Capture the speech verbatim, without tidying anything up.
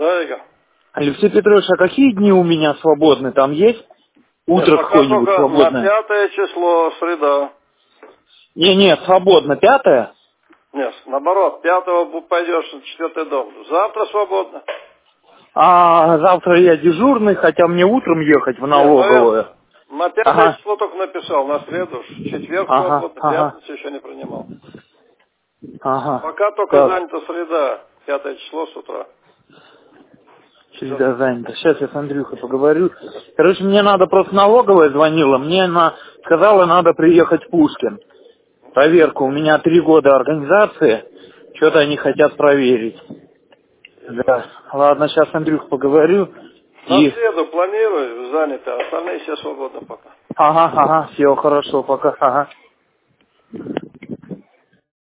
Да, Игорь. Алексей Петрович, а какие дни у меня свободны? Там есть утро Нет, пока какое-нибудь только на свободное? пятое число, среда. Не, не, свободно. Пятое? Нет, наоборот, пятого бу- пойдешь на четвертый дом. Завтра свободно. А завтра я дежурный, хотя мне утром ехать в Нет, ну я налоговую. на пятое Ага, число только написал, на среду, в четверг ага, свободно, ага, пятницу еще не принимал. ага. Пока только Так, занята среда, пятое число с утра. Все. всегда занято. Сейчас я с Андрюхой поговорю. Короче, мне надо просто налоговая звонила. Мне она сказала, надо приехать в Пушкин. Проверку. У меня три года организации. Что-то они хотят проверить. Да. Ладно, сейчас с Андрюхой поговорю. На И... среду планирую, занято, остальные все свободны пока. Ага, ага, все хорошо, пока. Ага.